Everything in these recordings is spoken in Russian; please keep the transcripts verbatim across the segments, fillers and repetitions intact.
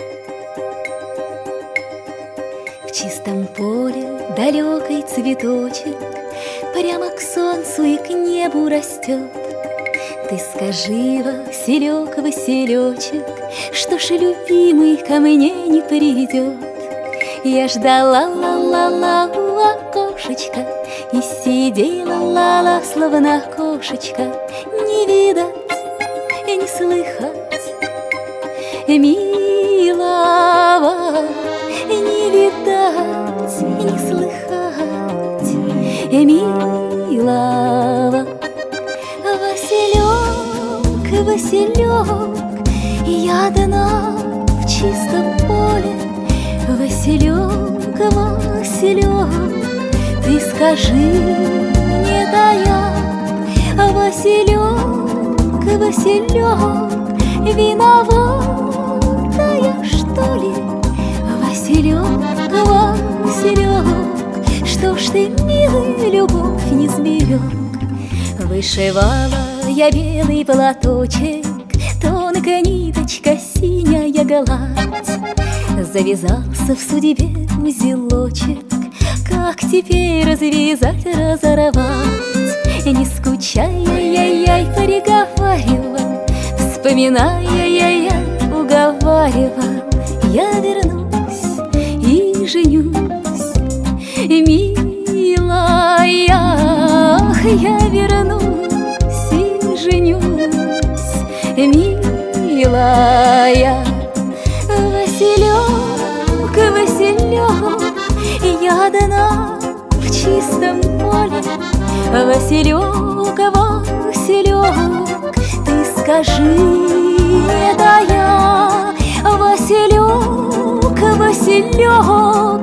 В чистом поле далекий цветочек прямо к солнцу и к небу растет. Ты скажи, Василек, Василечек, что ж любимый ко мне не придет. Я ждала ла-ла-ла у окошечка и сидела ла-ла, словно кошечка. Не видать и не слыхать милого, не видать и не слыхать милого. Василек, Василек, я одна в чистом поле. Василек, Василек, ты скажи, не тая. Василек, Василек, виноватая, что ли? Василек, Василек, что ж ты, милый, любовь не сберег? Вышивала я белый платочек, тонкая ниточка, синяя гладь. Завязался в судьбе узелочек, как теперь развязать, разорвать? Не скучай, яй-яй, приговаривал, вспоминая, яй-яй, уговаривал. Я вернусь и женюсь, милая, я вернусь и женюсь, милая. Василек, Василек, я одна в чистом поле. Василек, Василек, ты скажи, это я. Василек, Василек,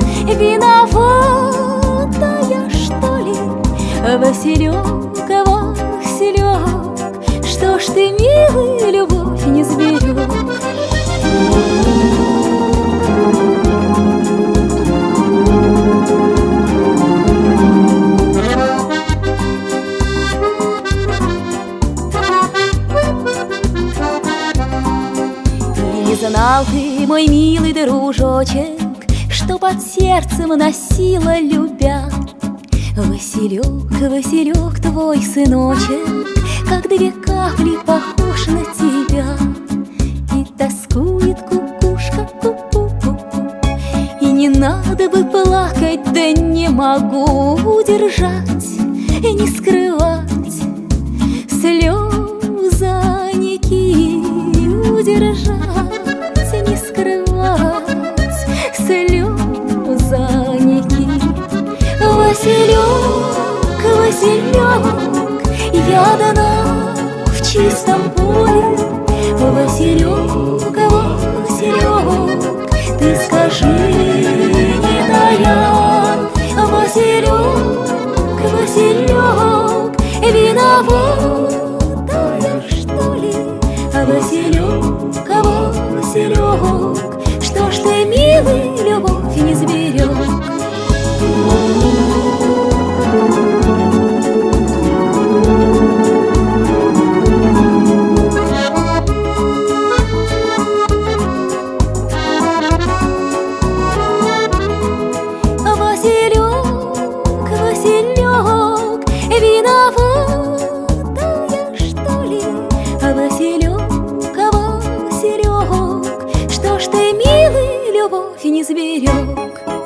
виноватая, что ли? Василек, Василек, что ж ты, милый, любовь не сберег? Не знал ты, мой милый дружочек, что под сердцем носила, любя. Василек, Василек, твой сыночек, как две капли похож на тебя. И тоскует кукушка, ку-ку-ку-ку, и не надо бы плакать, да не могу удержать и не скрывать слезоньки, удержать и не скрывать слезоньки. Василек, Василек, я одна в чистом поле. Василек, Василек, ты скажи, не тая. Василек, Василек, виноватая, что ли? Василек, Василек, что ж ты, милый, любовь не сберег? Василек, Василек, что ж ты, милый, любовь не сберег?